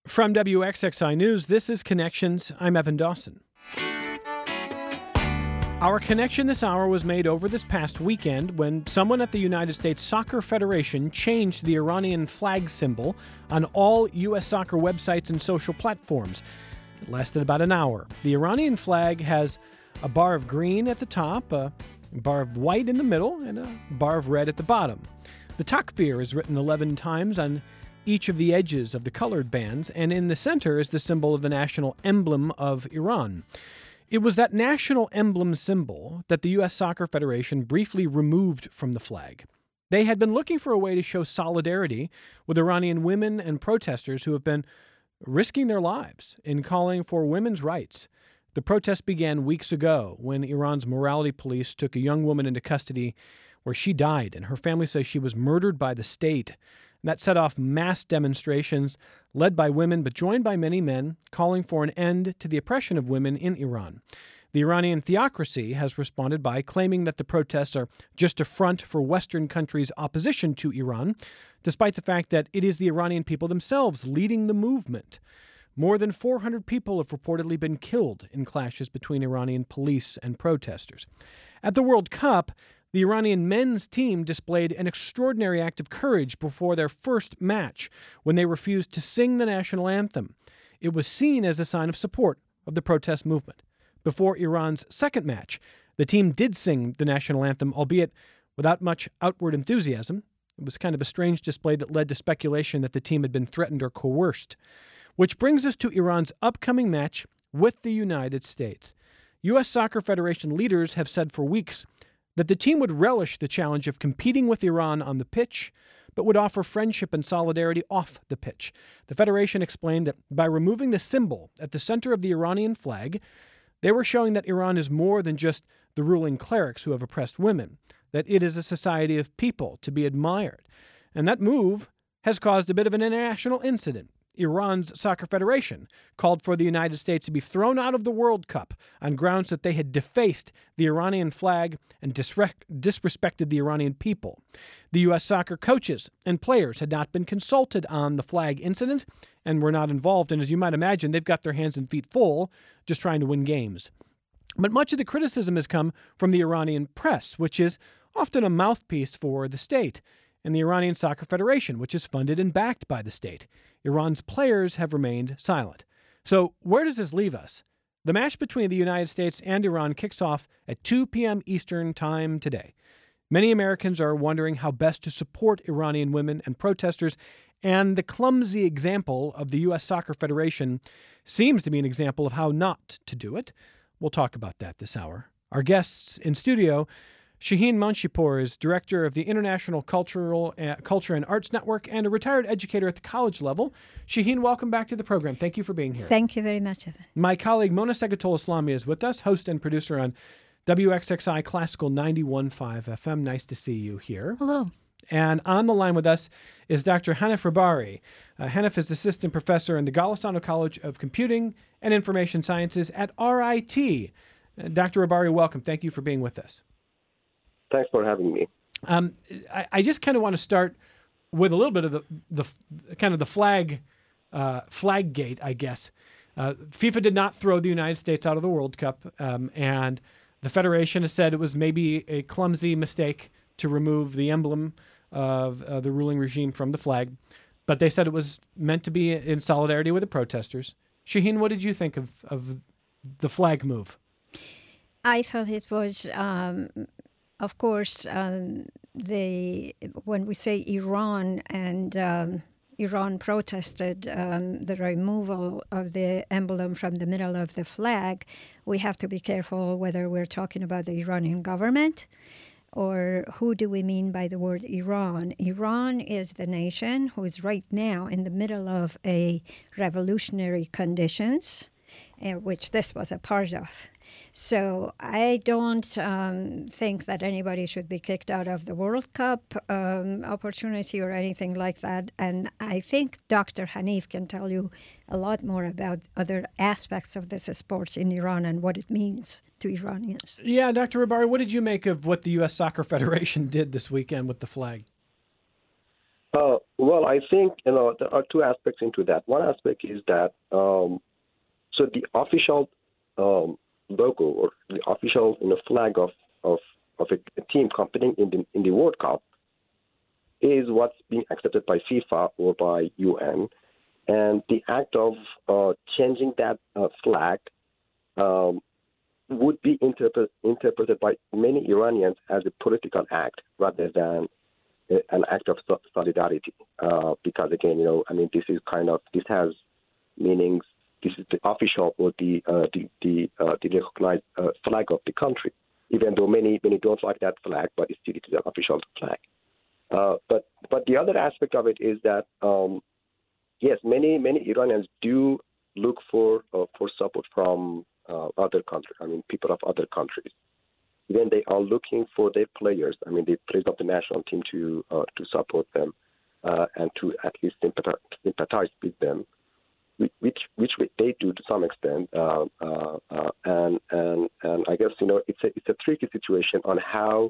From WXXI News, this is Connections. I'm Evan Dawson. Our connection this hour was made over this past weekend when someone at the United States Soccer Federation changed the Iranian flag symbol on all U.S. soccer websites and social platforms. It lasted about an hour. The Iranian flag has a bar of green at the top, a bar of white in the middle, and a bar of red at the bottom. The takbir is written 11 times on each of the edges of the colored bands, and in the center is the symbol of the national emblem of Iran. It was that national emblem symbol that the U.S. Soccer Federation briefly removed from the flag. They had been looking for a way to show solidarity with Iranian women and protesters who have been risking their lives in calling for women's rights. The protest began weeks ago when Iran's morality police took a young woman into custody where she died, and her family says she was murdered by the state. That set off mass demonstrations led by women but joined by many men calling for an end to the oppression of women in Iran. The Iranian theocracy has responded by claiming that the protests are just a front for Western countries' opposition to Iran, despite the fact that it is the Iranian people themselves leading the movement. More than 400 people have reportedly been killed in clashes between Iranian police and protesters. At the World Cup, the Iranian men's team displayed an extraordinary act of courage before their first match when they refused to sing the national anthem. It was seen as a sign of support of the protest movement. Before Iran's second match, the team did sing the national anthem, albeit without much outward enthusiasm. It was kind of a strange display that led to speculation that the team had been threatened or coerced. Which brings us to Iran's upcoming match with the United States. U.S. Soccer Federation leaders have said for weeks that the team would relish the challenge of competing with Iran on the pitch, but would offer friendship and solidarity off the pitch. The Federation explained that by removing the symbol at the center of the Iranian flag, they were showing that Iran is more than just the ruling clerics who have oppressed women, that it is a society of people to be admired. And that move has caused a bit of an international incident. Iran's Soccer Federation called for the United States to be thrown out of the World Cup on grounds that they had defaced the Iranian flag and disrespected the Iranian people. The U.S. soccer coaches and players had not been consulted on the flag incident and were not involved. And as you might imagine, they've got their hands and feet full just trying to win games. But much of the criticism has come from the Iranian press, which is often a mouthpiece for the state, and the Iranian Soccer Federation, which is funded and backed by the state. Iran's players have remained silent. So where does this leave us? The match between the United States and Iran kicks off at 2 p.m. Eastern Time today. Many Americans are wondering how best to support Iranian women and protesters, and the clumsy example of the U.S. Soccer Federation seems to be an example of how not to do it. We'll talk about that this hour. Our guests in studio, Shaheen Manshipur is director of the International Culture and Arts Network and a retired educator at the college level. Shaheen, welcome back to the program. Thank you for being here. Thank you very much, Evan. My colleague Mona Segatola-Islami is with us, host and producer on WXXI Classical 91.5 FM. Nice to see you here. Hello. And on the line with us is Dr. Hanif Rabari. Hanif is assistant professor in the Golisano College of Computing and Information Sciences at RIT. Dr. Rabari, welcome. Thank you for being with us. Thanks for having me. I just kind of want to start with a little bit of the kind of the flag gate, I guess. FIFA did not throw the United States out of the World Cup, and the Federation has said it was maybe a clumsy mistake to remove the emblem of the ruling regime from the flag, but they said it was meant to be in solidarity with the protesters. Shaheen, what did you think of the flag move? I thought it was... Of course, when we say Iran and Iran protested the removal of the emblem from the middle of the flag, we have to be careful whether we're talking about the Iranian government or who do we mean by the word Iran. Iran is the nation who is right now in the middle of a revolutionary conditions, which this was a part of. So I don't think that anybody should be kicked out of the World Cup opportunity or anything like that. And I think Dr. Hanif can tell you a lot more about other aspects of this sport in Iran and what it means to Iranians. Yeah, Dr. Rabari, what did you make of what the U.S. Soccer Federation did this weekend with the flag? Well, I think there are two aspects into that. One aspect is that so the official logo or the official flag of a team competing in the World Cup is what's being accepted by FIFA or by UN, and the act of changing that flag would be interpreted by many Iranians as a political act rather than an act of solidarity. Because again, this has meanings. This is the official or the recognized flag of the country. Even though many don't like that flag, but it is an official flag. But the other aspect of it is that yes, many Iranians do look for support from other countries. People of other countries. Then they are looking for their players. The players of the national team to support them and to at least sympathize with them, which they do to some extent. And I guess it's a tricky situation on how,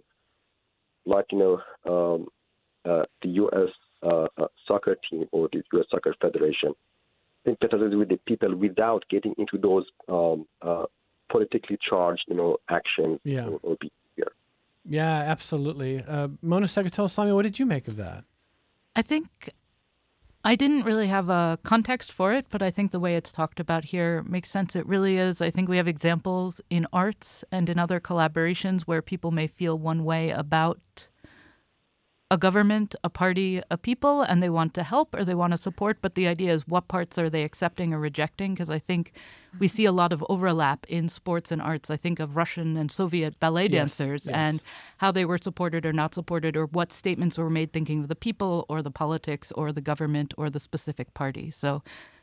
the U.S. soccer team or the U.S. Soccer Federation sympathizes with the people without getting into those politically charged, action or behavior. Yeah, absolutely. Mona Segatol-Islami, what did you make of that? I think I didn't really have a context for it, but I think the way it's talked about here makes sense. It really is. I think we have examples in arts and in other collaborations where people may feel one way about a government, a party, a people, and they want to help or they want to support. But the idea is, what parts are they accepting or rejecting? Because I think we see a lot of overlap in sports and arts. I think of Russian and Soviet ballet dancers and how they were supported or not supported, or what statements were made thinking of the people or the politics or the government or the specific party. So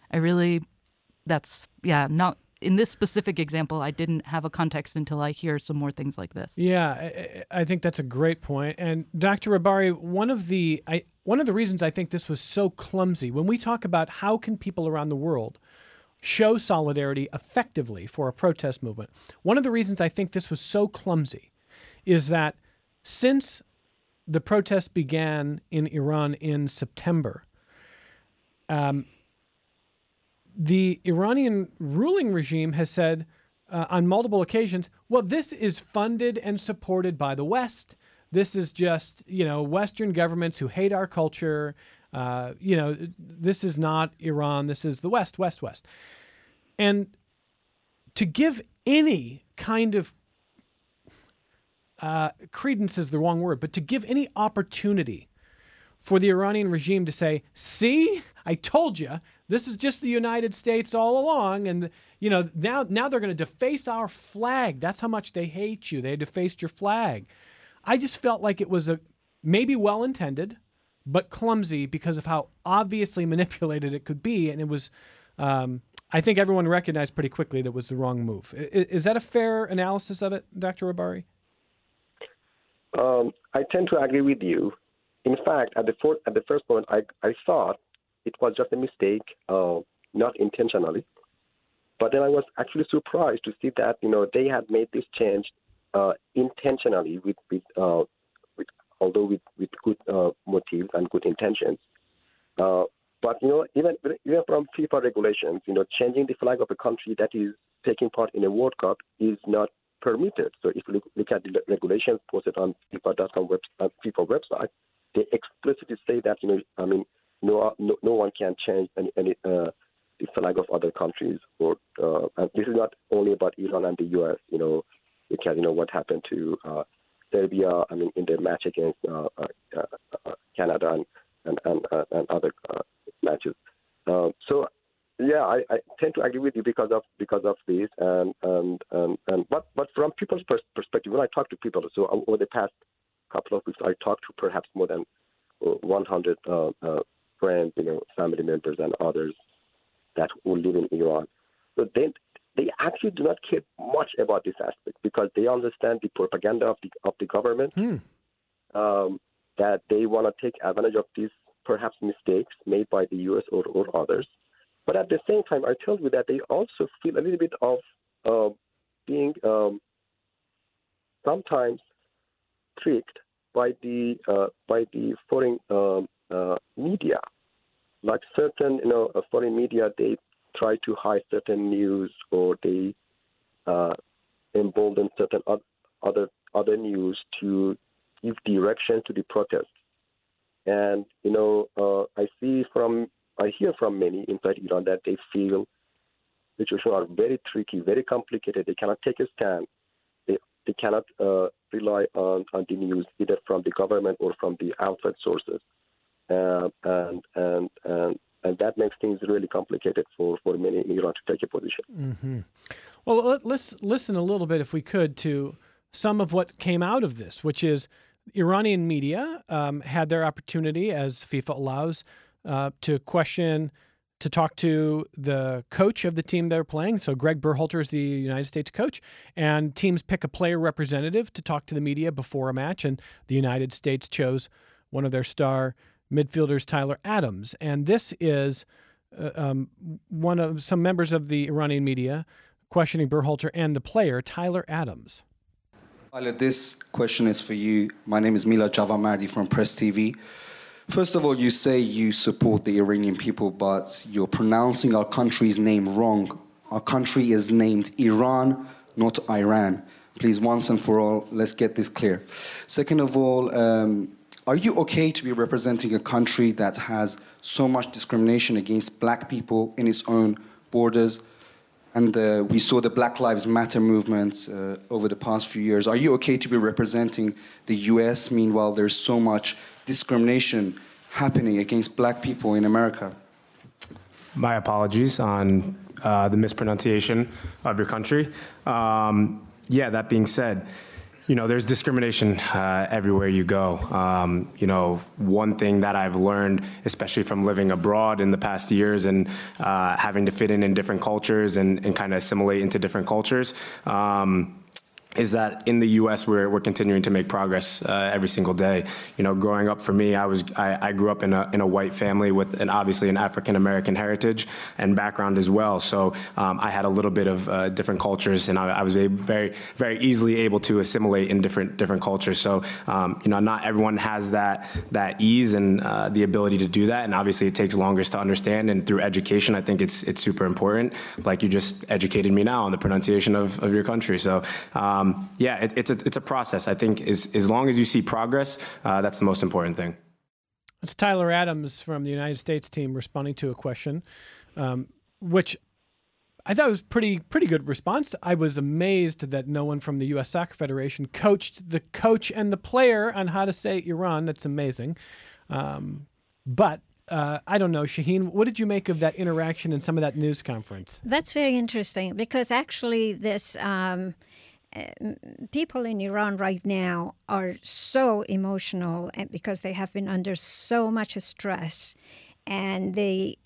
not in this specific example, I didn't have a context until I hear some more things like this. Yeah, I think that's a great point. And Dr. Rabari, one of the reasons I think this was so clumsy, when we talk about how can people around the world show solidarity effectively for a protest movement, one of the reasons I think this was so clumsy is that since the protests began in Iran in September, the Iranian ruling regime has said on multiple occasions, well, this is funded and supported by the West. This is just, Western governments who hate our culture. This is not Iran. This is the West. And to give any kind of credence is the wrong word, but to give any opportunity for the Iranian regime to say, see, I told you, this is just the United States all along. And, now they're going to deface our flag. That's how much they hate you. They defaced your flag. I just felt like it was maybe well-intended, but clumsy because of how obviously manipulated it could be. And it was, I think everyone recognized pretty quickly that it was the wrong move. Is that a fair analysis of it, Dr. Rabari? I tend to agree with you. In fact, at the first moment, I thought it was just a mistake, not intentionally. But then I was actually surprised to see that they had made this change intentionally, with although with good motives and good intentions. But even from FIFA regulations, changing the flag of a country that is taking part in a World Cup is not permitted. So if you look at the regulations posted on FIFA.com FIFA website, they explicitly say that no one can change any the flag of other countries. Or and this is not only about Iran and the U.S. Because what happened to Serbia. In their match against Canada and other matches. So yeah, I tend to agree with you because of this. But from people's perspective, when I talk to people, so over the past couple of weeks, I talked to perhaps more than 100 friends, family members and others that who live in Iran. So they actually do not care much about this aspect because they understand the propaganda of the government, that they want to take advantage of these perhaps mistakes made by the U.S. or others. But at the same time, I tell you that they also feel a little bit of being sometimes tricked by the foreign media. Like certain, foreign media, they try to hide certain news, or they embolden certain other news to give direction to the protests. And I hear from many inside Iran that they feel the situations are very tricky, very complicated. They cannot take a stand. They cannot rely on the news either from the government or from the outside sources, and that makes things really complicated for many in Iran to take a position. Mm-hmm. Well, let's listen a little bit, if we could, to some of what came out of this, which is Iranian media had their opportunity, as FIFA allows, to question, to talk to the coach of the team they're playing. So Greg Berhalter is the United States coach, and teams pick a player representative to talk to the media before a match. And the United States chose one of their star midfielders, Tyler Adams. And this is one of some members of the Iranian media questioning Berhalter and the player, Tyler Adams. Tyler, this question is for you. My name is Mila Javamardi from Press TV. First of all, you say you support the Iranian people, but you're pronouncing our country's name wrong. Our country is named Iran, not Iran. Please, once and for all, let's get this clear. Second of all, are you okay to be representing a country that has so much discrimination against black people in its own borders? And we saw the Black Lives Matter movement over the past few years. Are you okay to be representing the U.S.? Meanwhile, there's so much discrimination happening against black people in America. My apologies on the mispronunciation of your country. That being said, there's discrimination everywhere you go. One thing that I've learned, especially from living abroad in the past years and having to fit in different cultures and kind of assimilate into different cultures, is that in the U.S. we're continuing to make progress every single day. Growing up for me, I grew up in a white family with obviously an African American heritage and background as well. So I had a little bit of different cultures, and I was very very easily able to assimilate in different cultures. So not everyone has that ease and the ability to do that, and obviously it takes longer to understand. And through education, I think it's super important. Like you just educated me now on the pronunciation of your country. So. It's a process. I think as long as you see progress, that's the most important thing. That's Tyler Adams from the United States team responding to a question, which I thought was pretty good response. I was amazed that no one from the U.S. Soccer Federation coached the coach and the player on how to say Iran. That's amazing. But I don't know, Shaheen, what did you make of that interaction and some of that news conference? That's very interesting because actually this... people in Iran right now are so emotional because they have been under so much stress, and the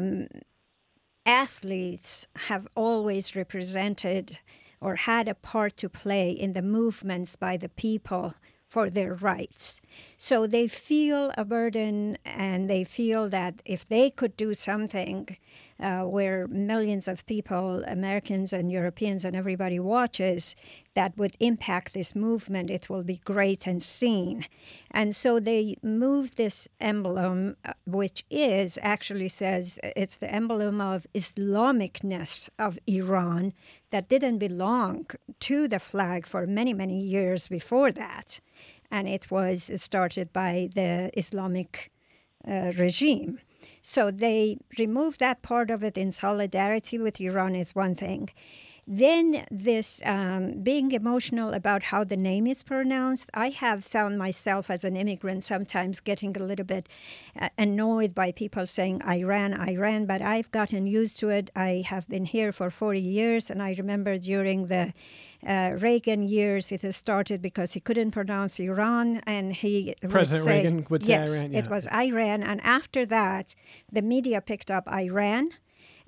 athletes have always represented or had a part to play in the movements by the people for their rights. So they feel a burden, and they feel that if they could do something where millions of people, Americans and Europeans and everybody watches, that would impact this movement, it will be great and seen. And so they moved this emblem, which actually says it's the emblem of Islamicness of Iran that didn't belong to the flag for many, many years before that. And it was started by the Islamic regime. So they removed that part of it in solidarity with Iran is one thing. Then this being emotional about how the name is pronounced, I have found myself as an immigrant sometimes getting a little bit annoyed by people saying Iran, but I've gotten used to it. I have been here for 40 years, and I remember during the Reagan years, it has started because he couldn't pronounce Iran, and President Reagan would say yes, Iran. Yeah. It was Iran, and after that, the media picked up Iran.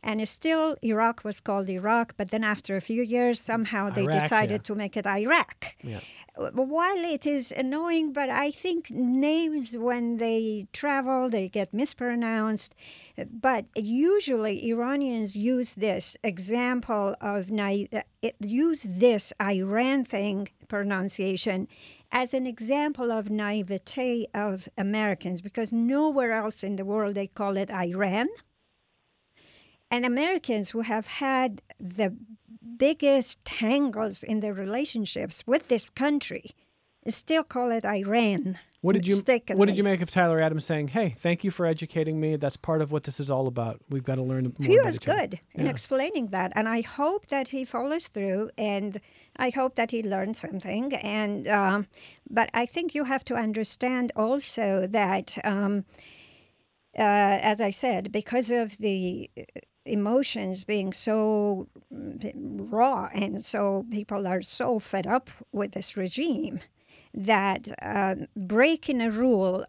And still, Iraq was called Iraq, but then after a few years, somehow they Iraq, decided to make it Iraq. Yeah. While it is annoying, but I think names, when they travel, they get mispronounced. But usually Iranians use this example of use this Iran thing pronunciation as an example of naivete of Americans, because nowhere else in the world they call it Iran. And Americans who have had the biggest tangles in their relationships with this country still call it Iran. What did you mistakenly. make of Tyler Adams saying, "Hey, thank you for educating me. That's part of what this is all about. We've got to learn more." He about was each other." good in explaining that, and I hope that he follows through, and I hope that he learned something. And but I think you have to understand also that, as I said, because of the emotions being so raw, and so people are so fed up with this regime, that breaking a rule,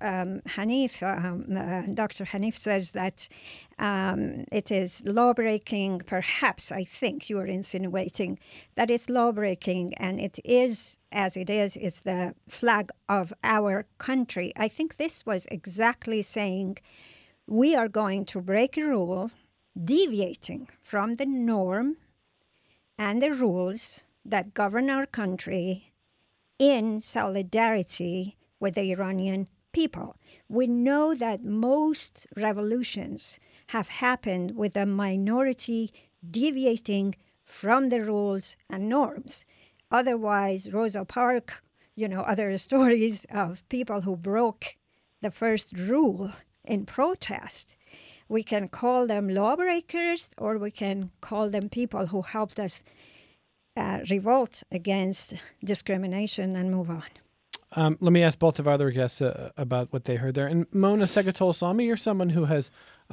Dr. Hanif says that it is law-breaking. Perhaps, I think you are insinuating that it's law-breaking, and it is, as it is, it's the flag of our country. I think this was exactly saying, we are going to break a rule, deviating from the norm and the rules that govern our country, in solidarity with the Iranian people. We know that most revolutions have happened with a minority deviating from the rules and norms. Otherwise, Rosa Parks, other stories of people who broke the first rule in protest. We can call them lawbreakers, or we can call them people who helped us revolt against discrimination and move on. Let me ask both of our other guests about what they heard there. And Mona Segatol-Salmi, you're someone who has,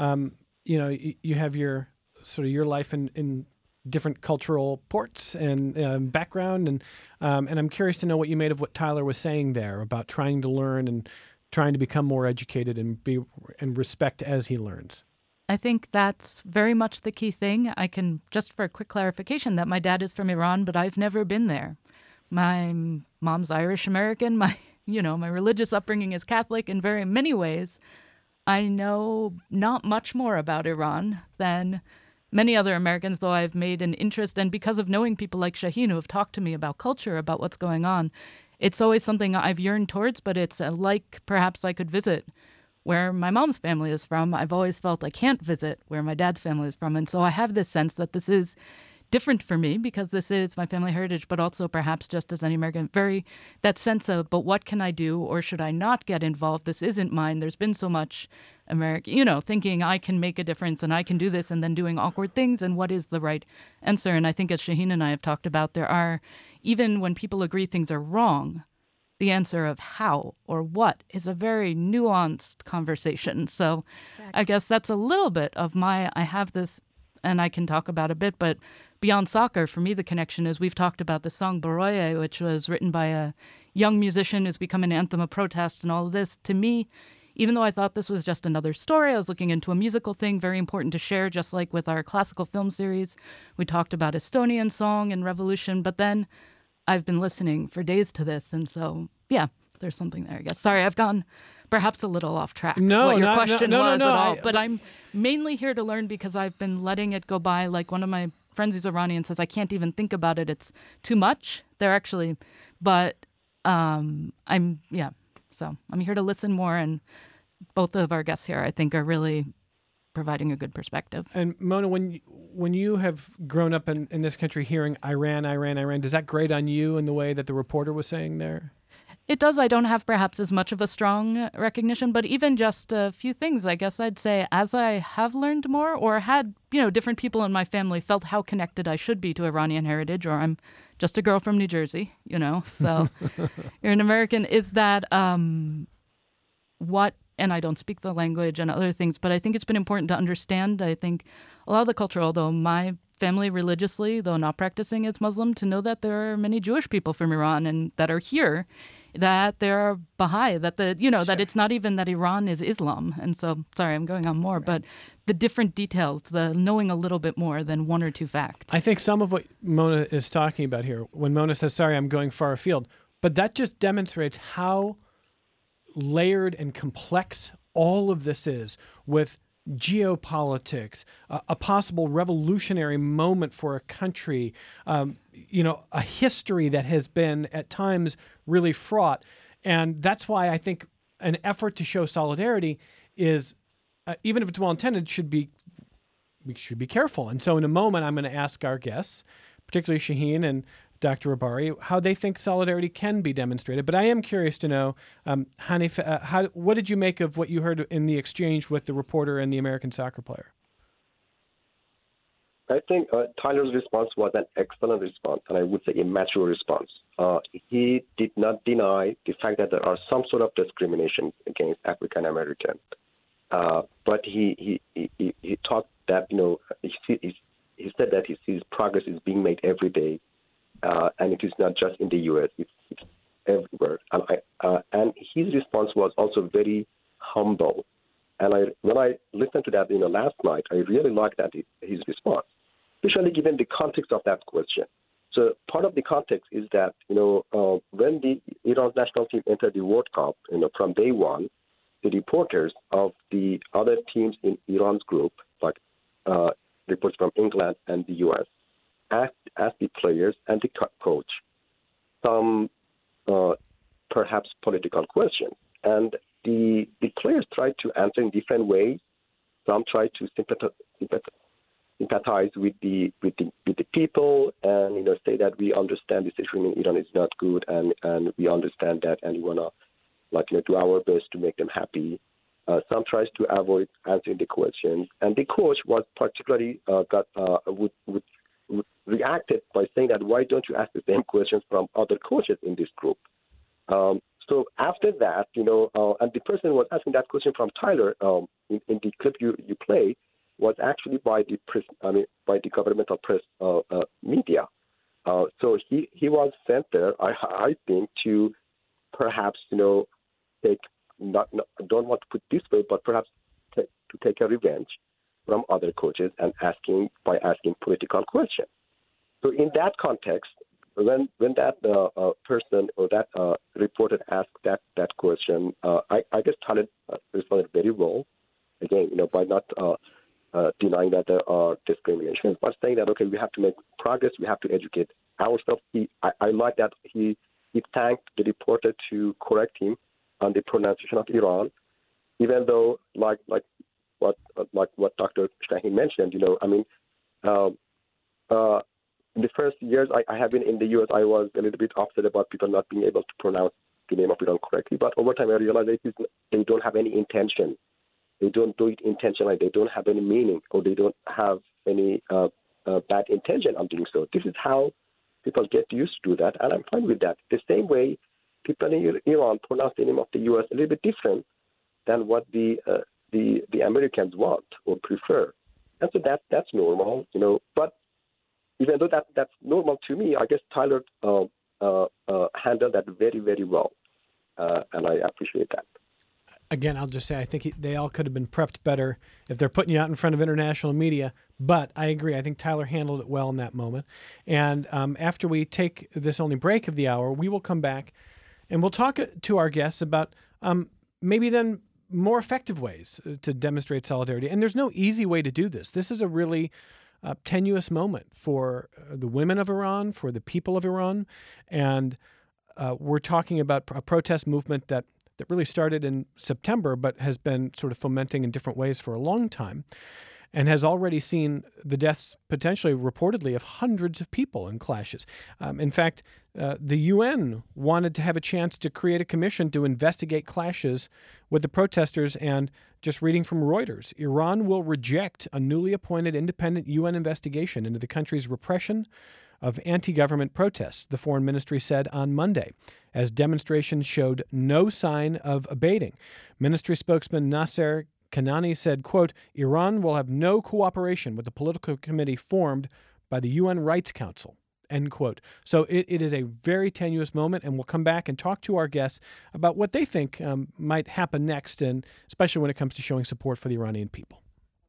you have your life in different cultural ports and background, and I'm curious to know what you made of what Tyler was saying there about trying to learn and trying to become more educated and respect as he learns. I think that's very much the key thing. I can, just for a quick clarification, that my dad is from Iran, but I've never been there. My mom's Irish American. My religious upbringing is Catholic in very many ways. I know not much more about Iran than many other Americans, though I've made an interest. And because of knowing people like Shaheen who have talked to me about culture, about what's going on, it's always something I've yearned towards, but it's like perhaps I could visit where my mom's family is from. I've always felt I can't visit where my dad's family is from. And so I have this sense that this is different for me because this is my family heritage, but also perhaps just as any American, that sense of, but what can I do, or should I not get involved? This isn't mine. There's been so much American, thinking I can make a difference and I can do this, and then doing awkward things, and what is the right answer? And I think as Shaheen and I have talked about, there are, even when people agree things are wrong, the answer of how or what is a very nuanced conversation. So exactly. I guess that's a little bit of I have this, and I can talk about a bit, but beyond soccer, for me, the connection is we've talked about the song Boroye, which was written by a young musician who's become an anthem of protest and all of this. To me, even though I thought this was just another story, I was looking into a musical thing, very important to share, just like with our classical film series. We talked about Estonian song and revolution, but then I've been listening for days to this, and so, yeah, there's something there, I guess. Sorry, I've gone perhaps a little off track. No, what your question was at all. But I'm mainly here to learn because I've been letting it go by. Like one of my friends who's Iranian says, I can't even think about it. It's too much. They're actually, but so I'm here to listen more. And both of our guests here, I think, are really providing a good perspective. And Mona, when you have grown up in this country hearing Iran, does that grate on you in the way that the reporter was saying there? It does. I don't have perhaps as much of a strong recognition, but even just a few things, I guess I'd say, as I have learned more or had, different people in my family felt how connected I should be to Iranian heritage, or I'm just a girl from New Jersey, so you're an American, is that and I don't speak the language and other things, but I think it's been important to understand. I think a lot of the culture, although my family religiously, though not practicing, is Muslim, to know that there are many Jewish people from Iran and that are here that they're Baha'i, that that it's not even that Iran is Islam. And so, sorry, I'm going on more, but the different details, the knowing a little bit more than one or two facts. I think some of what Mona is talking about here, when Mona says, sorry, I'm going far afield, but that just demonstrates how layered and complex all of this is, with geopolitics, a possible revolutionary moment for a country, a history that has been at times really fraught. And that's why I think an effort to show solidarity is, even if it's well-intended, we should be careful. And so in a moment, I'm going to ask our guests, particularly Shaheen and Dr. Rabari, how they think solidarity can be demonstrated. But I am curious to know, Hanif, what did you make of what you heard in the exchange with the reporter and the American soccer player? I think Tyler's response was an excellent response, and I would say a mature response. He did not deny the fact that there are some sort of discrimination against African Americans, but he thought that he said that he sees progress is being made every day. And it is not just in the U.S., it's everywhere. And his response was also very humble. And when I listened to that last night, I really liked his response, especially given the context of that question. So part of the context is that, when the Iran's national team entered the World Cup, from day one, the reporters of the other teams in Iran's group, like reports from England and the U.S., asked the players and the coach some perhaps political questions. And the players tried to answer in different ways. Some tried to sympathize with the people and say that we understand the situation in Iran is not good and we understand that and we want to do our best to make them happy. Some tries to avoid answering the questions. And the coach was particularly reacted by saying that, why don't you ask the same questions from other coaches in this group? So after that, and the person who was asking that question from Tyler in the clip you play was actually by the press, by the governmental press media. So he was sent there, I think, to perhaps take don't want to put this way, but perhaps to take a revenge from other coaches and asking political questions. So in that context, when that person or that reporter asked that question, I guess Tyler responded very well. Again, by not denying that there are discriminations, but saying that we have to make progress, we have to educate ourselves. I like that he thanked the reporter to correct him on the pronunciation of Iran, even though like what Dr. Shaheen mentioned, in the first years I have been in the U.S., I was a little bit upset about people not being able to pronounce the name of Iran correctly. But over time, I realized they don't have any intention. They don't do it intentionally. They don't have any meaning, or they don't have any bad intention on doing so. This is how people get used to do that, and I'm fine with that. The same way people in Iran pronounce the name of the U.S. a little bit different than what the Americans want or prefer. And so that's normal, But even though that's normal to me, I guess Tyler handled that very, very well, and I appreciate that. Again, I'll just say I think they all could have been prepped better if they're putting you out in front of international media. But I agree. I think Tyler handled it well in that moment. And after we take this only break of the hour, we will come back and we'll talk to our guests about maybe then more effective ways to demonstrate solidarity. And there's no easy way to do this. This is a really tenuous moment for the women of Iran, for the people of Iran. And we're talking about a protest movement that really started in September, but has been sort of fomenting in different ways for a long time, and has already seen the deaths potentially reportedly of hundreds of people in clashes. In fact, the UN wanted to have a chance to create a commission to investigate clashes with the protesters, and just reading from Reuters, Iran will reject a newly appointed independent UN investigation into the country's repression of anti-government protests, the foreign ministry said on Monday, as demonstrations showed no sign of abating. Ministry spokesman Nasser Kanani said, quote, Iran will have no cooperation with the political committee formed by the UN Rights Council, end quote. So it is a very tenuous moment, and we'll come back and talk to our guests about what they think might happen next, and especially when it comes to showing support for the Iranian people.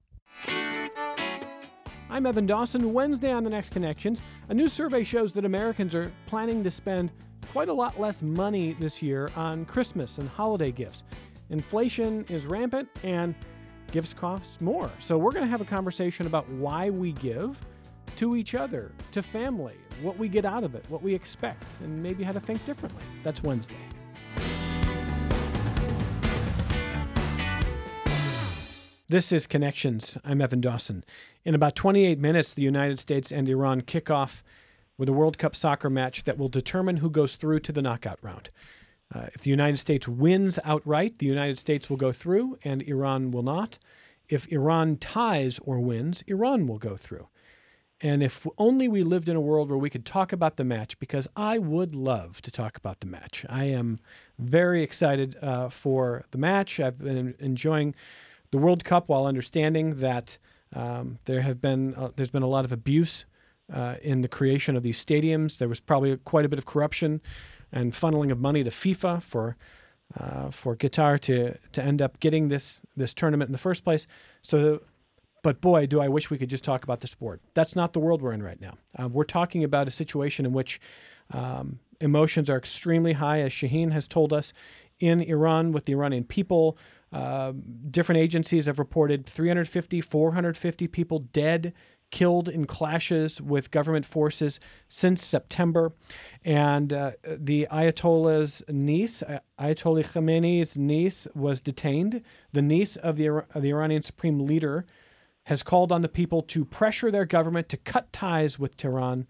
I'm Evan Dawson. Wednesday on The Next Connections, a new survey shows that Americans are planning to spend quite a lot less money this year on Christmas and holiday gifts. Inflation is rampant and gifts cost more. So we're going to have a conversation about why we give to each other, to family, what we get out of it, what we expect, and maybe how to think differently. That's Wednesday. This is Connections. I'm Evan Dawson. In about 28 minutes, the United States and Iran kick off with a World Cup soccer match that will determine who goes through to the knockout round. If the United States wins outright, the United States will go through and Iran will not. If Iran ties or wins, Iran will go through. And if only we lived in a world where we could talk about the match, because I would love to talk about the match. I am very excited for the match. I've been enjoying the World Cup while understanding that there's been a lot of abuse in the creation of these stadiums. There was probably quite a bit of corruption and funneling of money to FIFA for Qatar to end up getting this tournament in the first place. So, but boy, do I wish we could just talk about the sport. That's not the world we're in right now. We're talking about a situation in which emotions are extremely high, as Shaheen has told us, in Iran with the Iranian people. Different agencies have reported 350, 450 people dead, killed in clashes with government forces since September. And the Ayatollah's niece, Ayatollah Khamenei's niece, was detained. The niece of the Iranian supreme leader has called on the people to pressure their government to cut ties with Tehran,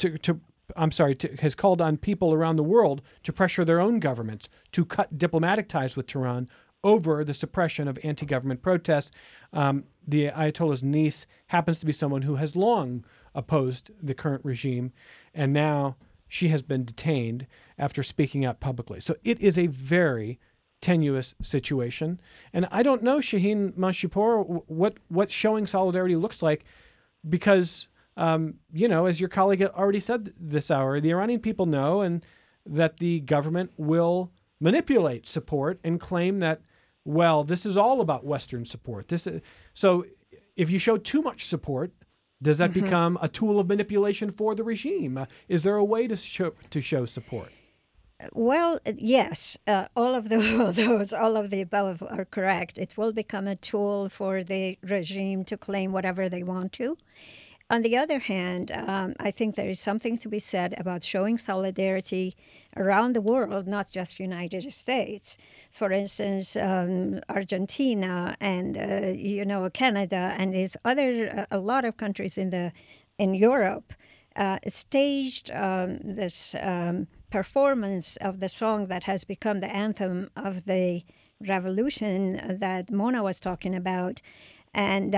has called on people around the world to pressure their own governments to cut diplomatic ties with Tehran over the suppression of anti-government protests. The Ayatollah's niece happens to be someone who has long opposed the current regime, and now she has been detained after speaking out publicly. So it is a very tenuous situation. And I don't know, Shaheen Manshipur, what showing solidarity looks like, because, as your colleague already said this hour, the Iranian people know and that the government will manipulate support and claim that, well, this is all about Western support. So if you show too much support, does that become a tool of manipulation for the regime? Is there a way to show support? Well, yes, all of the above are correct. It will become a tool for the regime to claim whatever they want to. On the other hand, I think there is something to be said about showing solidarity around the world, not just United States. For instance, Argentina and Canada and a lot of countries in Europe staged this performance of the song that has become the anthem of the revolution that Mona was talking about. And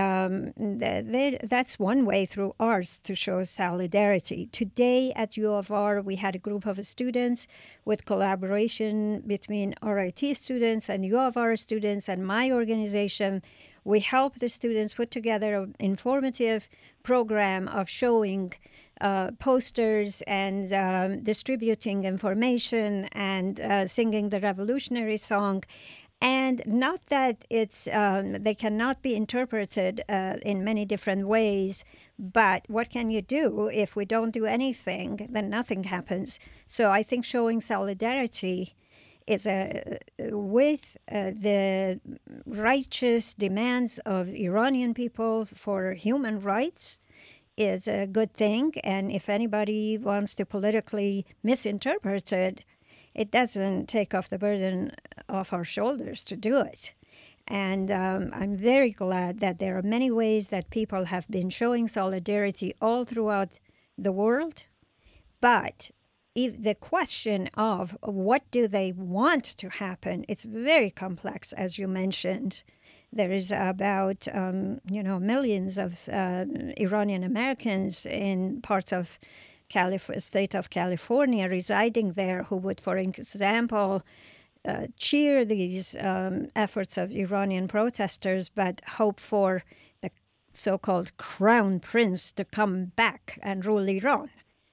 that's one way, through arts, to show solidarity. Today at U of R, we had a group of students with collaboration between RIT students and U of R students and my organization. We helped the students put together an informative program of showing posters and distributing information and singing the revolutionary song. And not that they cannot be interpreted in many different ways, but what can you do? If we don't do anything, then nothing happens. So I think showing solidarity is with the righteous demands of Iranian people for human rights is a good thing. And if anybody wants to politically misinterpret it, it doesn't take off the burden off our shoulders to do it. And I'm very glad that there are many ways that people have been showing solidarity all throughout the world. But if the question of what do they want to happen, it's very complex, as you mentioned. There is about, millions of Iranian Americans in parts of state of California residing there who would, for example, cheer these efforts of Iranian protesters, but hope for the so-called crown prince to come back and rule Iran.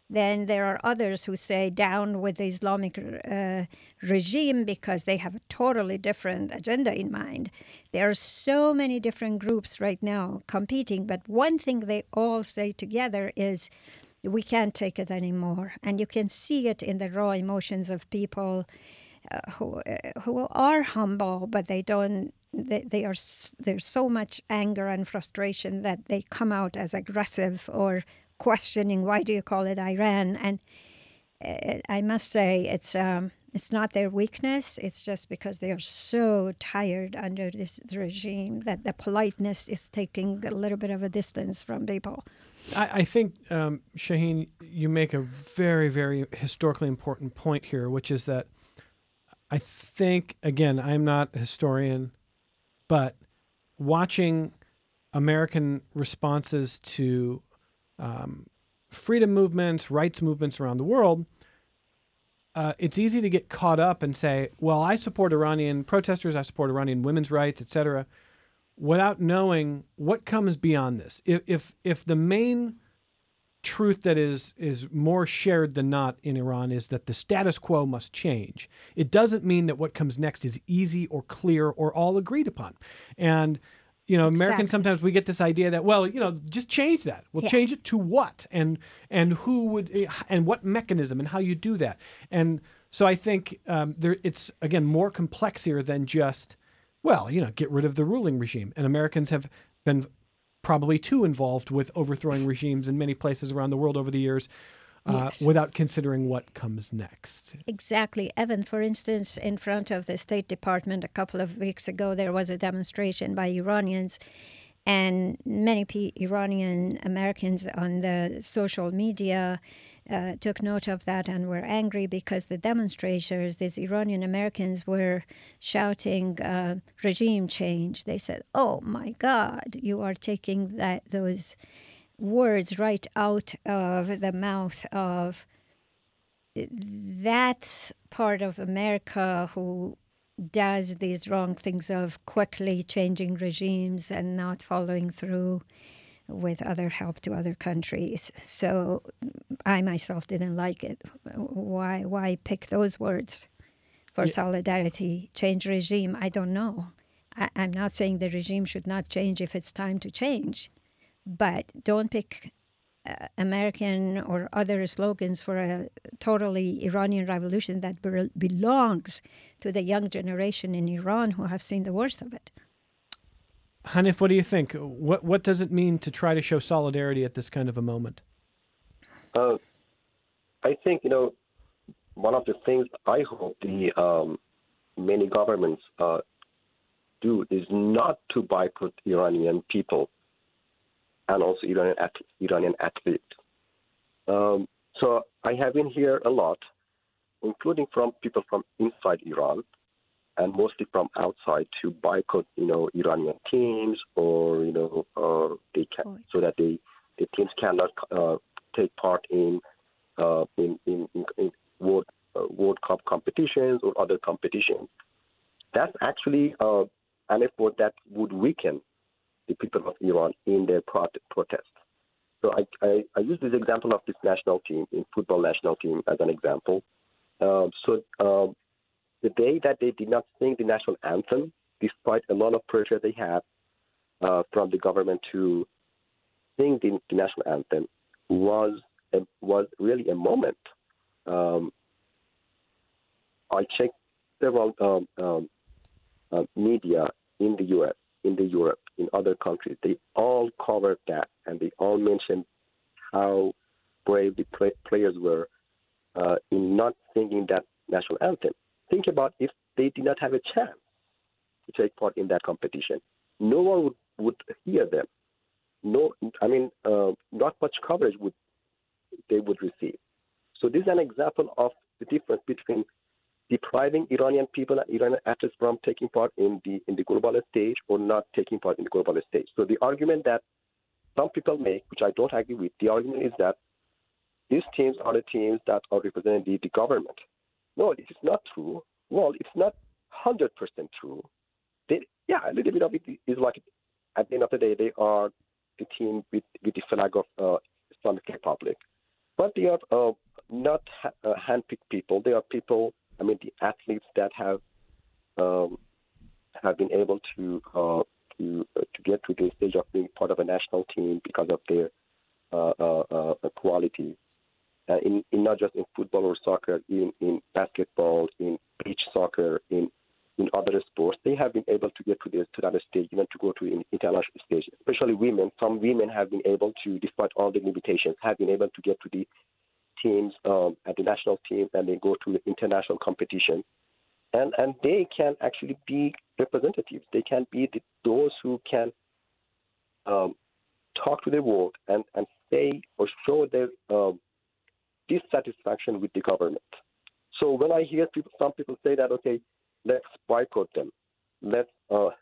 Then there are others who say down with the Islamic regime because they have a totally different agenda in mind. There are so many different groups right now competing, but one thing they all say together is we can't take it anymore. And you can see it in the raw emotions of people who are humble, but they don't. There's so much anger and frustration that they come out as aggressive or questioning, why do you call it Iran? And I must say it's not their weakness. It's just because they are so tired under this regime that the politeness is taking a little bit of a distance from people. I think, Shaheen, you make a very, very historically important point here, which is that I think, again, I'm not a historian, but watching American responses to freedom movements, rights movements around the world, it's easy to get caught up and say, well, I support Iranian protesters, I support Iranian women's rights, etc., without knowing what comes beyond this. If the main truth that is more shared than not in Iran is that the status quo must change, it doesn't mean that what comes next is easy or clear or all agreed upon. And Americans sometimes we get this idea that, well, just change that. We'll change it to what and who would and what mechanism and how you do that. And so I think it's again more complex here than just, well, get rid of the ruling regime. And Americans have been probably too involved with overthrowing regimes in many places around the world over the years without considering what comes next. Exactly. Evan, for instance, in front of the State Department a couple of weeks ago, there was a demonstration by Iranians, and many Iranian Americans on the social media took note of that and were angry because the demonstrators, these Iranian Americans, were shouting regime change. They said, oh my God, you are taking those words right out of the mouth of that part of America who does these wrong things of quickly changing regimes and not following through with other help to other countries. So I myself didn't like it. Why pick those words for solidarity? Change regime? I don't know. I'm not saying the regime should not change if it's time to change, but don't pick American or other slogans for a totally Iranian revolution that belongs to the young generation in Iran who have seen the worst of it. Hanif, what do you think? What does it mean to try to show solidarity at this kind of a moment? I think, one of the things I hope the many governments do is not to boycott Iranian people and also Iranian athletes. So I have been here a lot, including from people from inside Iran and mostly from outside, to boycott, Iranian teams or, they can, so that the teams cannot take part in World Cup competitions or other competitions. That's actually an effort that would weaken the people of Iran in their protest. So I use this example of this national team, in football national team, as an example. The day that they did not sing the national anthem, despite a lot of pressure they had from the government to sing the national anthem, was really a moment. I checked several media in the U.S., in Europe, in other countries. They all covered that, and they all mentioned how brave the players were in not singing that national anthem. Think about if they did not have a chance to take part in that competition. No one would hear them. Not much coverage they would receive. So this is an example of the difference between depriving Iranian people and Iranian athletes from taking part in the global stage or not taking part in the global stage. So the argument that some people make, which I don't agree with, the argument is that these teams are the teams that are representing the government. No, this is not true. Well, it's not 100% true. A little bit of it is like, at the end of the day, they are the team with the flag of Islamic Republic. But they are not handpicked people. They are people. I mean, the athletes that have been able to get to the stage of being part of a national team because of their quality. In not just in football or soccer, in basketball, in beach soccer, in other sports, they have been able to get to that stage, even to go to an international stage. Especially women. Some women have been able to, despite all the limitations, have been able to get to the teams at the national team, and they go to the international competition. And they can actually be representatives. They can be those who can talk to the world and say or show their dissatisfaction with the government. So when I hear some people say that, okay, let's boycott them, let's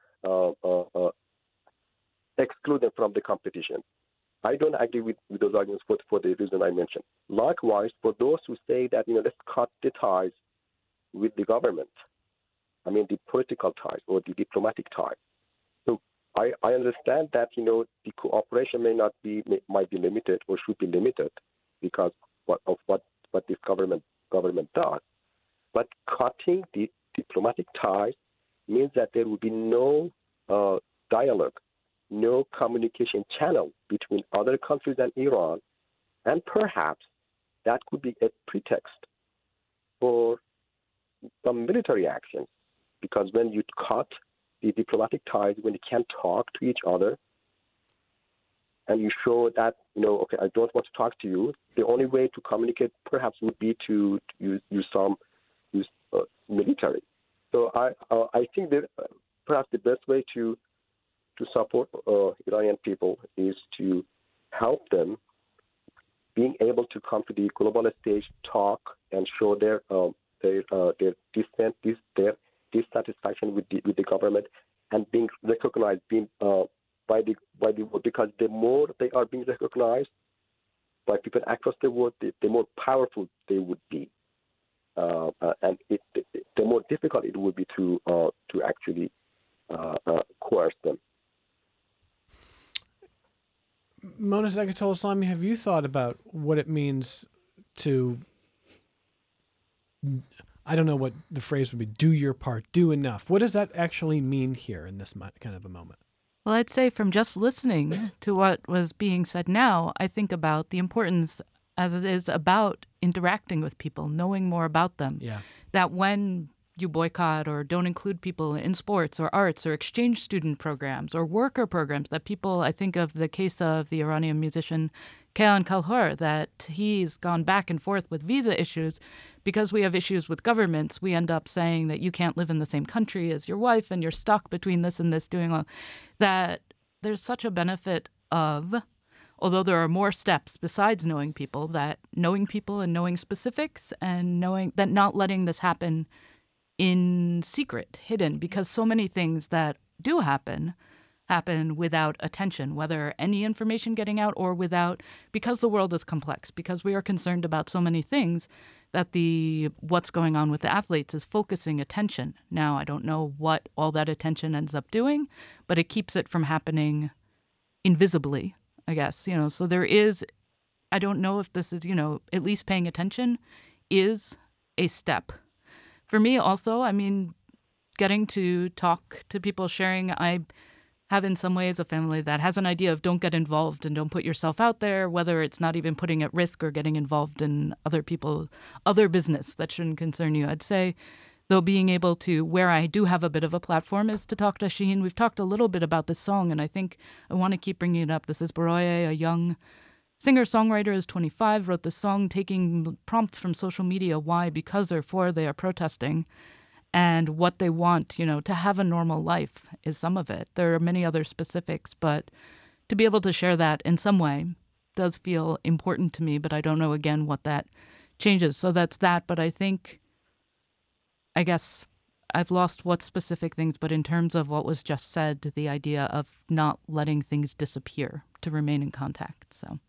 exclude them from the competition, I don't agree with those arguments for the reason I mentioned. Likewise, for those who say that, let's cut the ties with the government, I mean the political ties or the diplomatic ties. So I understand that, the cooperation might be limited or should be limited because of what this government does. But cutting the diplomatic ties means that there will be no dialogue, no communication channel between other countries and Iran, and perhaps that could be a pretext for some military actions, because when you cut the diplomatic ties, when you can't talk to each other, and you show that, okay, I don't want to talk to you, the only way to communicate perhaps would be to use military. So I think that perhaps the best way to support Iranian people is to help them being able to come to the global stage, talk, and show their dissatisfaction with the government, and being recognized, by the world, because the more they are being recognized by people across the world, the more powerful they would be, and the more difficult it would be to actually coerce them. Mona Zaghatoul-Islami, have you thought about what it means to, I don't know what the phrase would be, do your part, do enough? What does that actually mean here in this kind of a moment? Well, I'd say from just listening to what was being said now, I think about the importance as it is about interacting with people, knowing more about them. Yeah. That when you boycott or don't include people in sports or arts or exchange student programs or worker programs, that people, I think of the case of the Iranian musician Kayhan Kalhor, that he's gone back and forth with visa issues. Because we have issues with governments, we end up saying that you can't live in the same country as your wife and you're stuck between this and this, doing all that. There's such a benefit of, although there are more steps besides knowing people, that knowing people and knowing specifics and knowing that not letting this happen in secret, hidden, because so many things that do happen without attention, whether any information getting out or without, because the world is complex, because we are concerned about so many things, that what's going on with the athletes is focusing attention. Now, I don't know what all that attention ends up doing, but it keeps it from happening invisibly, I guess. So there is, I don't know if this is, at least paying attention is a step. For me also, I mean, getting to talk to people, sharing, I have in some ways a family that has an idea of don't get involved and don't put yourself out there, whether it's not even putting at risk or getting involved in other business that shouldn't concern you. I'd say, though, being able to, where I do have a bit of a platform, is to talk to Shaheen. We've talked a little bit about this song, and I think I want to keep bringing it up. This is Baroye, a young singer-songwriter, is 25, wrote this song taking prompts from social media. Why? Because they are protesting. And what they want, to have a normal life is some of it. There are many other specifics, but to be able to share that in some way does feel important to me, but I don't know, again, what that changes. So that's that. But I guess I've lost what specific things, but in terms of what was just said, the idea of not letting things disappear, to remain in contact. So,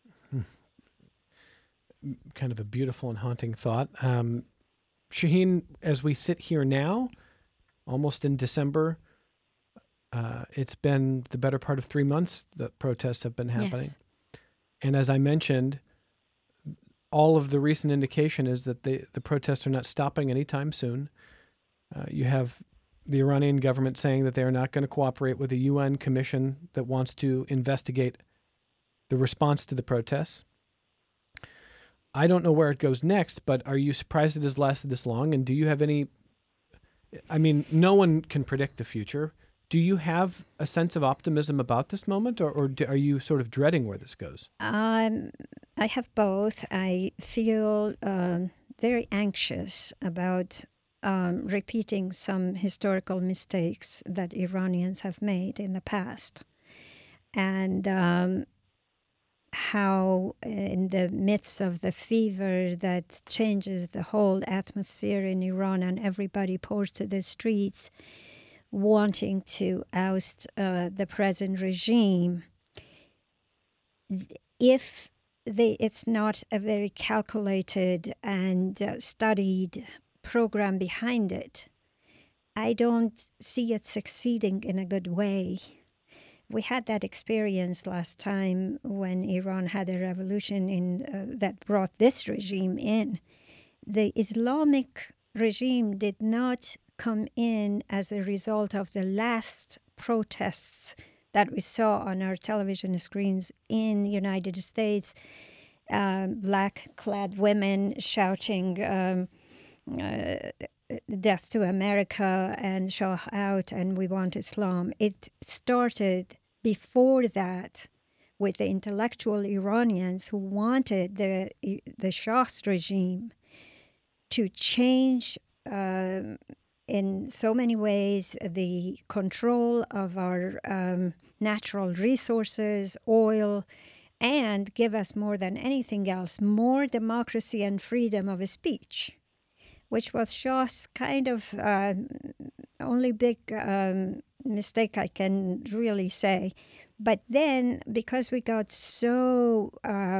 kind of a beautiful and haunting thought. Shaheen, as we sit here now, almost in December, it's been the better part of 3 months that protests have been happening. Yes. And as I mentioned, all of the recent indication is that the protests are not stopping anytime soon. You have the Iranian government saying that they are not going to cooperate with a UN commission that wants to investigate the response to the protests. I don't know where it goes next, but are you surprised it has lasted this long? And do you have any... I mean, no one can predict the future. Do you have a sense of optimism about this moment, or are you sort of dreading where this goes? I have both. I feel very anxious about repeating some historical mistakes that Iranians have made in the past. And how in the midst of the fever that changes the whole atmosphere in Iran and everybody pours to the streets wanting to oust the present regime, if it's not a very calculated and studied program behind it, I don't see it succeeding in a good way. We had that experience last time when Iran had a revolution that brought this regime in. The Islamic regime did not come in as a result of the last protests that we saw on our television screens in the United States, black-clad women shouting death to America and Shah out and we want Islam. It started before that with the intellectual Iranians who wanted the Shah's regime to change in so many ways the control of our natural resources, oil, and give us more than anything else, more democracy and freedom of speech, which was Shah's kind of only big mistake I can really say. But then, because we got so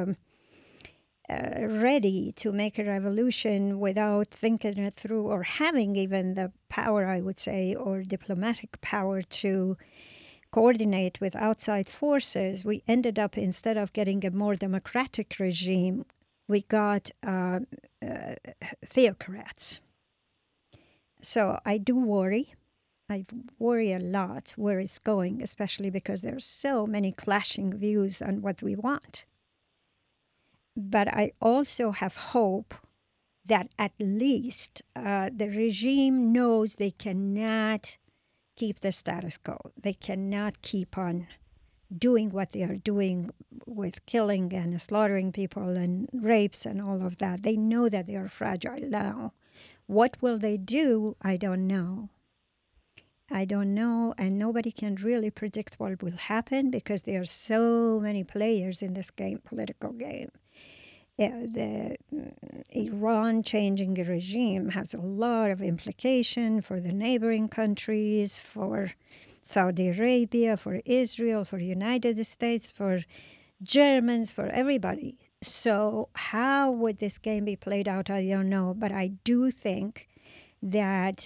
ready to make a revolution without thinking it through or having even the power, I would say, or diplomatic power to coordinate with outside forces, we ended up, instead of getting a more democratic regime, we got theocrats. So I do worry. I worry a lot where it's going, especially because there are so many clashing views on what we want. But I also have hope that at least the regime knows they cannot keep the status quo. They cannot keep on doing what they are doing with killing and slaughtering people and rapes and all of that. They know that they are fragile now. What will they do? I don't know. I don't know, and nobody can really predict what will happen because there are so many players in this game, political game. The Iran changing the regime has a lot of implication for the neighboring countries, for Saudi Arabia, for Israel, for the United States, for Germans, for everybody. So how would this game be played out? I don't know, but I do think that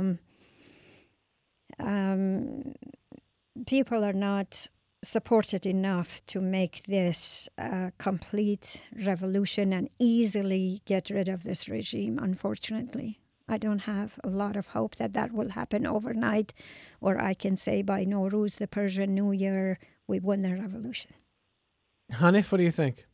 people are not supported enough to make this a complete revolution and easily get rid of this regime, unfortunately. I don't have a lot of hope that that will happen overnight, or I can say by Nowruz, the Persian New Year, we won the revolution. Hanif, what do you think?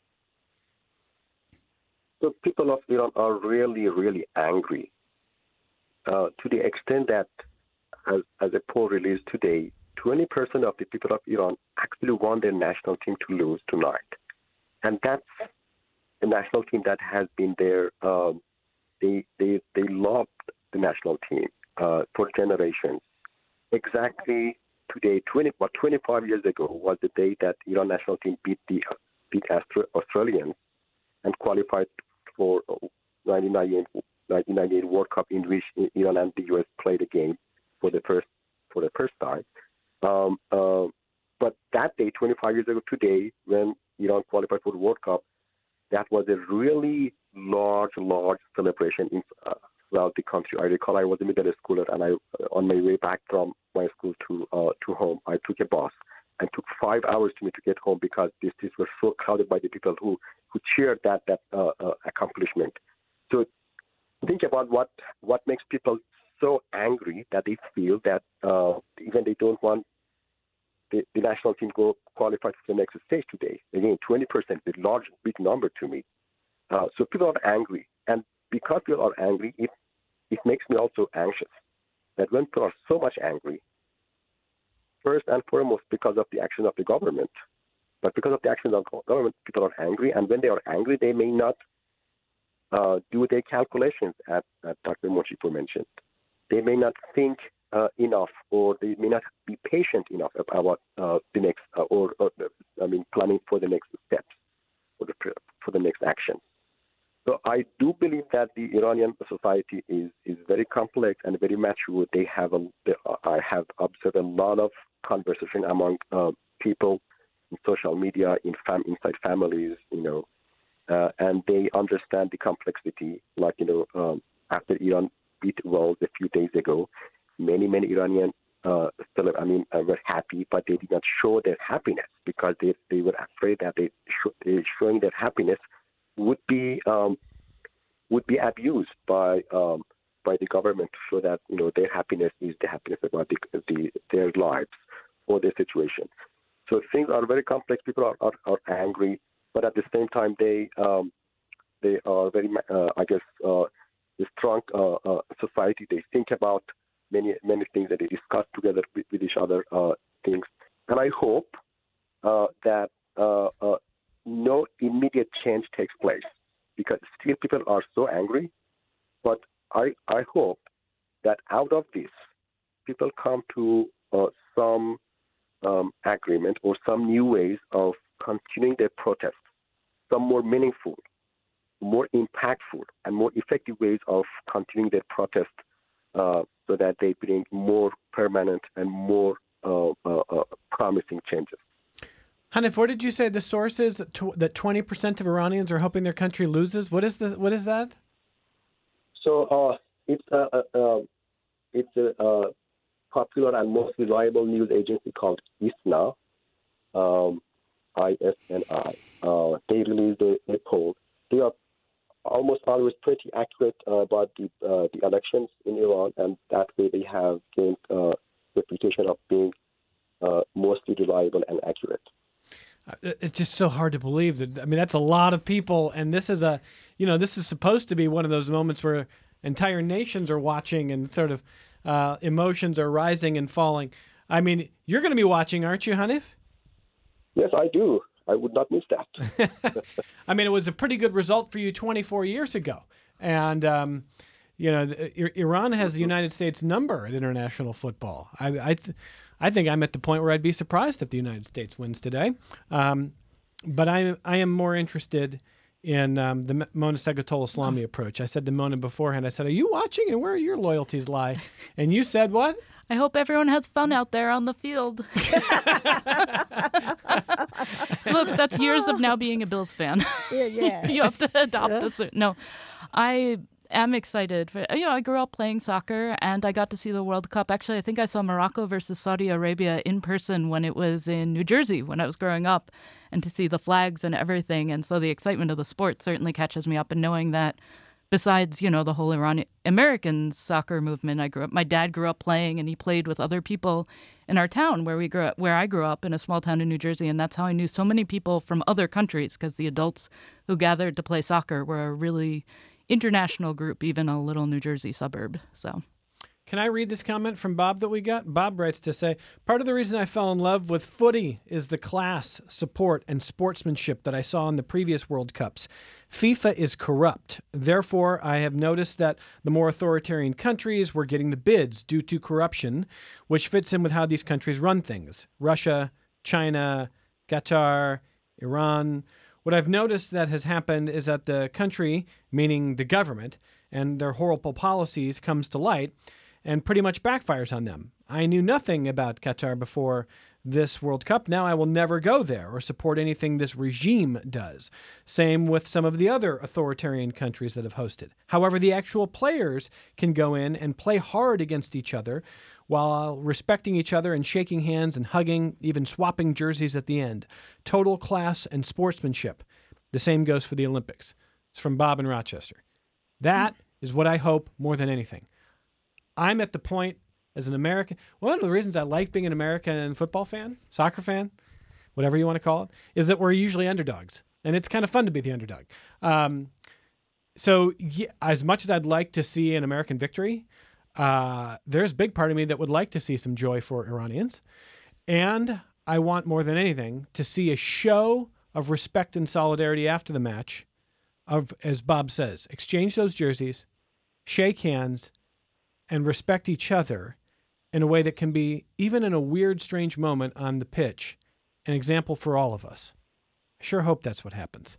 The people of Iran are really, really angry to the extent that, as a poll released today, 20% of the people of Iran actually want their national team to lose tonight. And that's a national team that has been there. They loved the national team for generations. Exactly today, 25 years ago was the day that Iran national team beat Australians and qualified for 1998 World Cup, in which Iran and the US played a game for the first time. But that day, 25 years ago today, when Iran qualified for the World Cup, that was a really large celebration throughout the country. I recall I was a middle schooler, and on my way back from my school to home, I took a bus and took 5 hours to get home because the streets were so crowded by the people who cheered that accomplishment. So think about what makes people so angry that they feel that even they don't want the national team go qualify for the next stage today. Again, 20%, a large, big number to me. So people are angry, and because people are angry, it makes me also anxious. That when people are so much angry, first and foremost because of the action of the government, but because of the action of the government, people are angry, and when they are angry, they may not do their calculations, as Dr. Mochipo mentioned. They may not think enough, or they may not be patient enough about the next, planning for the next steps, for the next action. So I do believe that the Iranian society is very complex and very mature. I have observed a lot of conversation among people in social media, inside families, and they understand the complexity. Like, after Iran beat Wales a few days ago, many Iranians were happy, but they did not show their happiness because they were afraid that showing their happiness would be abused by the government to show that their happiness is the happiness about their lives or their situation. So things are very complex. People are angry, but at the same time they are very a strong society. They think about many things, that they discuss together with each other things, and I hope that no immediate change takes place, because still people are so angry. But I hope that out of this, people come to some agreement or some new ways of continuing their protest, some more meaningful, more impactful, and more effective ways of continuing their protest, so that they bring more permanent and more promising changes. Hanif, what did you say the source is that 20% of Iranians are hoping their country loses? What is that? So it's a popular and most reliable news agency called ISNA, ISNI. They released a poll. They are almost always pretty accurate about the elections in Iran, and that way they have gained a reputation of being mostly reliable and accurate. It's just so hard to believe that. I mean, that's a lot of people, and this is this is supposed to be one of those moments where entire nations are watching and sort of emotions are rising and falling. I mean, you're going to be watching, aren't you, Hanif? Yes, I do. I would not miss that. I mean, it was a pretty good result for you 24 years ago, and Iran has the United States number at international football. I think I'm at the point where I'd be surprised if the United States wins today. But I am more interested in the Mona Seghatol-Islami approach. I said to Mona beforehand, I said, are you watching, and where your loyalties lie? And you said what? I hope everyone has fun out there on the field. Look, that's years of now being a Bills fan. Yeah. You have to adopt a certain... No, I am excited. I grew up playing soccer, and I got to see the World Cup. Actually, I think I saw Morocco versus Saudi Arabia in person when it was in New Jersey when I was growing up, and to see the flags and everything. And so the excitement of the sport certainly catches me up. And knowing that besides, the whole American soccer movement, my dad grew up playing, and he played with other people in our town where I grew up in a small town in New Jersey. And that's how I knew so many people from other countries, because the adults who gathered to play soccer were a really international group, even a little New Jersey suburb. So, can I read this comment from Bob that we got? Bob writes to say, part of the reason I fell in love with footy is the class, support, and sportsmanship that I saw in the previous World Cups. FIFA is corrupt. Therefore, I have noticed that the more authoritarian countries were getting the bids due to corruption, which fits in with how these countries run things. Russia, China, Qatar, Iran. What I've noticed that has happened is that the country, meaning the government, and their horrible policies comes to light and pretty much backfires on them. I knew nothing about Qatar before this World Cup. Now I will never go there or support anything this regime does. Same with some of the other authoritarian countries that have hosted. However, the actual players can go in and play hard against each other while respecting each other and shaking hands and hugging, even swapping jerseys at the end. Total class and sportsmanship. The same goes for the Olympics. It's from Bob in Rochester. That is what I hope more than anything. I'm at the point as an American. One of the reasons I like being an American football fan, soccer fan, whatever you want to call it, is that we're usually underdogs. And it's kind of fun to be the underdog. So as much as I'd like to see an American victory, there's a big part of me that would like to see some joy for Iranians. And I want more than anything to see a show of respect and solidarity after the match of, as Bob says, exchange those jerseys, shake hands, and respect each other in a way that can be, even in a weird, strange moment on the pitch, an example for all of us. I sure hope that's what happens.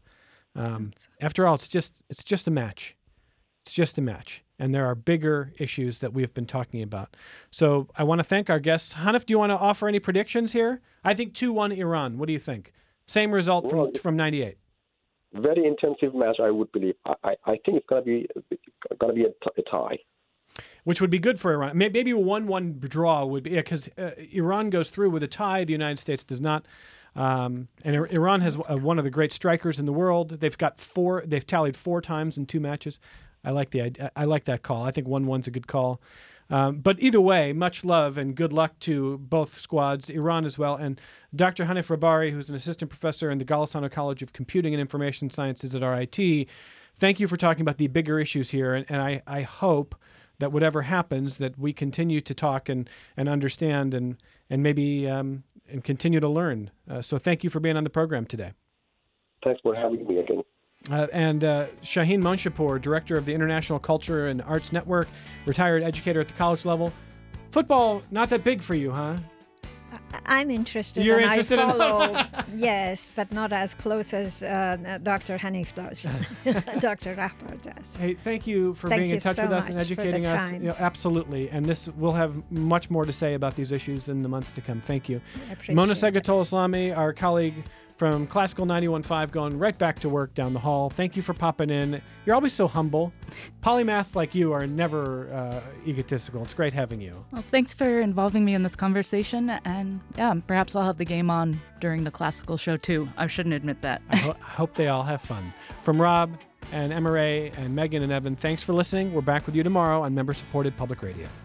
After all, it's just a match. It's just a match. And there are bigger issues that we've been talking about. So I want to thank our guests. Hanif, do you want to offer any predictions here? I think 2-1 Iran. What do you think? Same result from 98. Very intensive match, I would believe. I think it's going to be a tie. Which would be good for Iran. Maybe a 1-1 draw would be, because Iran goes through with a tie. The United States does not. And Iran has one of the great strikers in the world. They've tallied 4 times in 2 matches. I like that call. I think 1-1's a good call. But either way, much love and good luck to both squads, Iran as well. And Dr. Hanif Rabari, who's an assistant professor in the Golisano College of Computing and Information Sciences at RIT, thank you for talking about the bigger issues here. And I hope that whatever happens, that we continue to talk and understand and maybe and continue to learn. So thank you for being on the program today. Thanks for having me again. And Shaheen Monshapour, director of the International Culture and Arts Network, retired educator at the college level. Football, not that big for you, huh? I'm interested. You're and interested I follow, yes, but not as close as Dr. Hanif does, Dr. Rahbar does. Hey, thank you for being in touch with us and educating us. Absolutely. And we'll have much more to say about these issues in the months to come. Thank you. Mona Segatol Islami, our colleague from Classical 91.5, going right back to work down the hall. Thank you for popping in. You're always so humble. Polymaths like you are never egotistical. It's great having you. Well, thanks for involving me in this conversation. And yeah, perhaps I'll have the game on during the classical show too. I shouldn't admit that. I hope they all have fun. From Rob and Emma Ray and Megan and Evan, thanks for listening. We're back with you tomorrow on member-supported public radio.